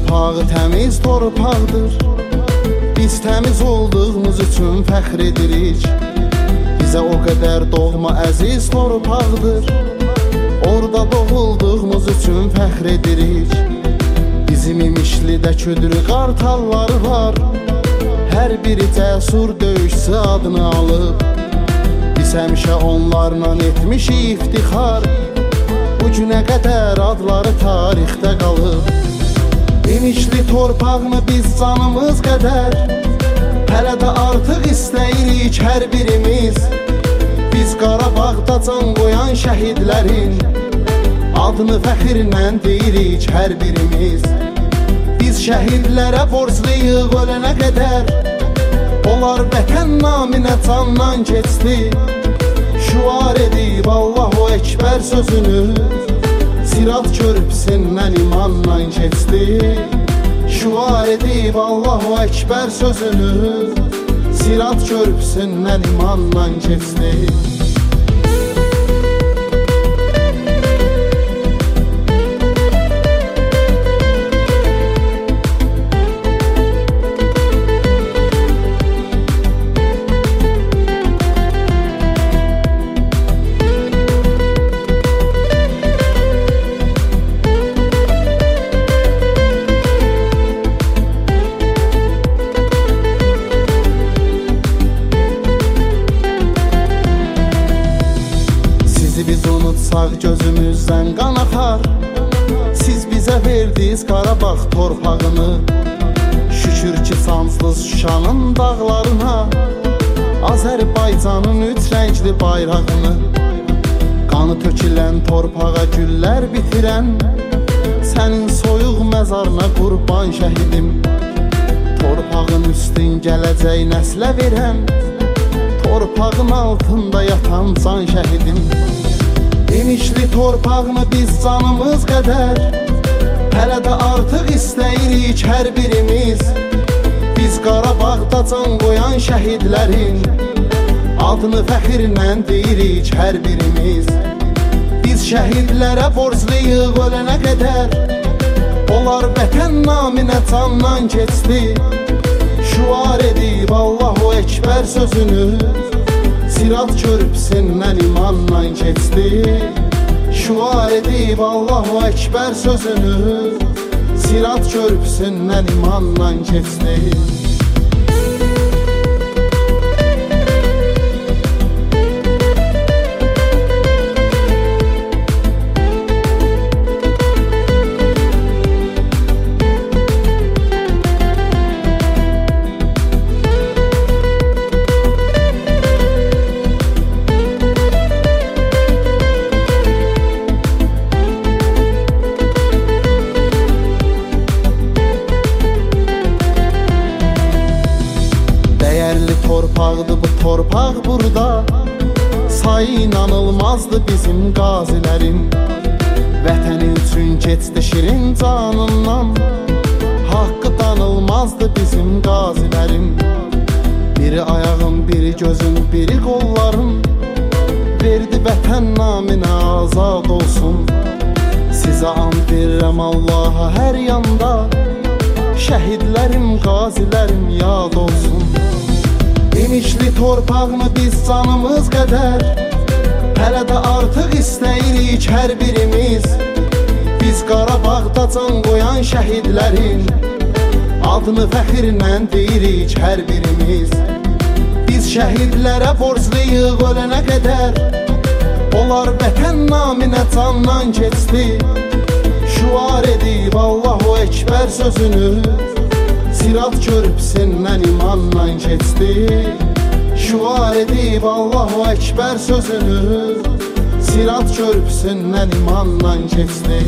torpağı təmiz torpaqdır. Biz təmiz olduğumuz üçün fəxr edirik. Bizə o qədər doğma əziz torpaqdır. Orada doğulduğumuz üçün fəxr edirik. Bizim İmişlidə küdürü qartalları var. Hər biri cəsur döyüşçü adını alıb. Biz həmişə onlarla etmişik iftixar. Bu günə qədər adları tarixdə qalıb. İmişli torpağını biz canımız qədər hələ də artıq istəyirik hər birimiz. Biz Qarabağda can qoyan şəhidlərin adını fəxirlə deyirik hər birimiz. Biz şəhidlərə borcluyuq ölənə qədər. Onlar vətən naminə candan keçdi. Şuar edib Allahu Ekber sözünü Sirat körpüsündən imanla keçdi. Şuar edib Allahu Ekber sözünü Sirat körpüsündən imanla keçdi. Biz unutsaq gözümüzdən qan axar. Siz bizə verdiniz Qarabağ torpağını. Şükür ki sansız Şuşanın dağlarına, Azərbaycanın üç rəngli bayrağını. Qanı tökülən torpağa güllər bitirən, sənin soyuq məzarına qurban şəhidim. Torpağın üstün gələcək nəslə verən, torpağın altında yatan can şəhidim. İmişli torpağını biz canımız qədər hələ də artıq istəyirik hər birimiz. Biz Qarabağda can qoyan şəhidlərin adını fəxirlə deyirik hər birimiz. Biz şəhidlərə borcluyuq ölənə qədər. Onlar vətən naminə candan keçdi. Şuar edib Allahu Ekber sözünü Sirat körpüsündən imanla keçdi. Şuar edib Allahu Ekber sözünü Sirat körpüsündən imanla keçdi. Torpaqdı bu torpaq burada, sayı inanılmazdı bizim qazilərin. Vətəni üçün keçdi şirin canından, haqqı danılmazdı bizim qazilərin. Biri ayağın, biri gözün, biri qolların verdi vətən naminə azad olsun. Sizə and verirəm Allaha hər yanda, şəhidlərim, qazilərim yad olsun. İmişli torpağını biz canımız qədər hələ də artıq istəyirik hər birimiz. Biz Qarabağda can qoyan şəhidlərin adını fəxirlə deyirik hər birimiz. Biz şəhidlərə borcluyuq ölənə qədər. Onlar vətən naminə candan keçdi. Şuar edib Allahu Ekber sözünü Sirat körpüsündən imanla keçdi. Şuar edib Allahu Ekber sözünü Sirat körpüsündən imanla keçdi.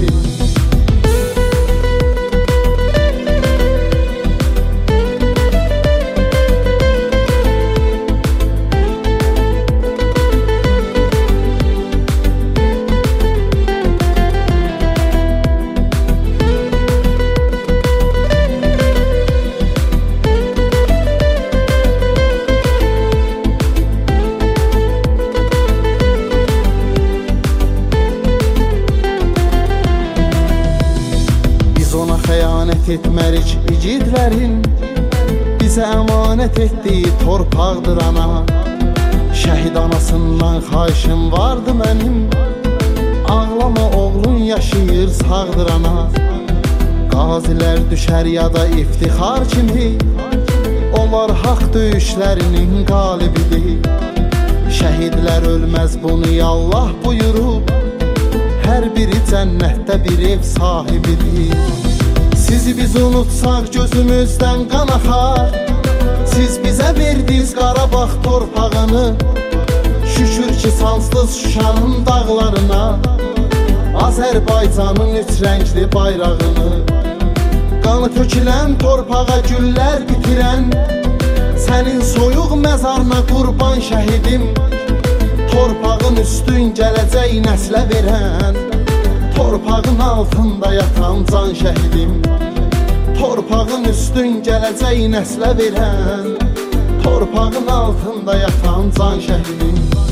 etmərik igidlərin bizə əmanət etdiyi torpaqdır ana. Şəhid anasından xahişim vardı mənim, ağlama oğlun yaşayır sağdır ana. Qazilər düşər yada iftixar kimi, onlar haqq döyüşlərinin qalibidir. Şəhidlər ölməz bunu Allah buyurub, hər biri cənnətdə bir ev sahibidir. Sizi biz unutsaq gözümüzdən qan axar, siz bizə verdiniz Qarabağ torpağını. Şükür ki sansdız Şuşanın dağlarına, Azərbaycanın üç rəngli bayrağını. Qanı tökülən torpağa güllər bitirən, sənin soyuq məzarına qurban şəhidim. Torpağın üstün gələcək nəslə verən, torpağın altında yatan can şəhidim. Torpağın üstün gələcək nəslə verən, torpağın altında yatan can şəhidim.